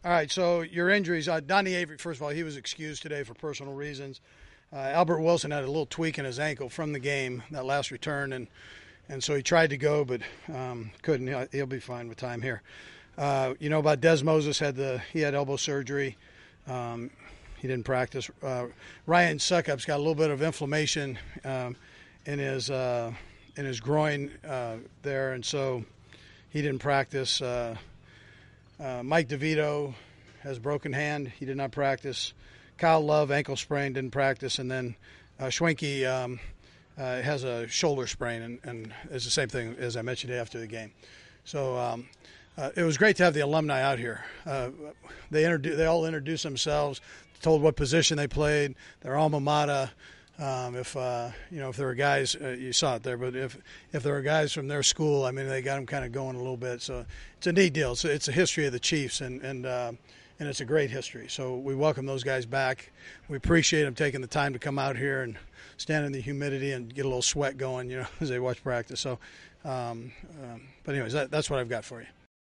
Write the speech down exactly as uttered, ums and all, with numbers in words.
All right, so your injuries. Uh, Donnie Avery, first of all, he was excused today for personal reasons. Uh, Albert Wilson had a little tweak in his ankle from the game, that last return, and and so he tried to go but um, couldn't. He'll, he'll be fine with time here. Uh, you know about Des Moses, had the he had elbow surgery. Um, he didn't practice. Uh, Ryan Suckup's got a little bit of inflammation um, in his uh, in his groin uh, there, and so he didn't practice. Uh, Uh, Mike DeVito has a broken hand. He did not practice. Kyle Love, ankle sprain, didn't practice. And then uh, Schwenke um, uh, has a shoulder sprain, and, and it's the same thing as I mentioned after the game. So um, uh, it was great to have the alumni out here. Uh, they introdu- they all introduced themselves, told what position they played, their alma mater. Um, if uh, you know, if there were guys, uh, you saw it there, but if if there were guys from their school, I mean, they got them kind of going a little bit. So it's a neat deal. It's a, it's a history of the Chiefs, and and uh, and it's a great history. So we welcome those guys back. We appreciate them taking the time to come out here and stand in the humidity and get a little sweat going, you know, as they watch practice. So, um, um, but anyways, that, that's what I've got for you.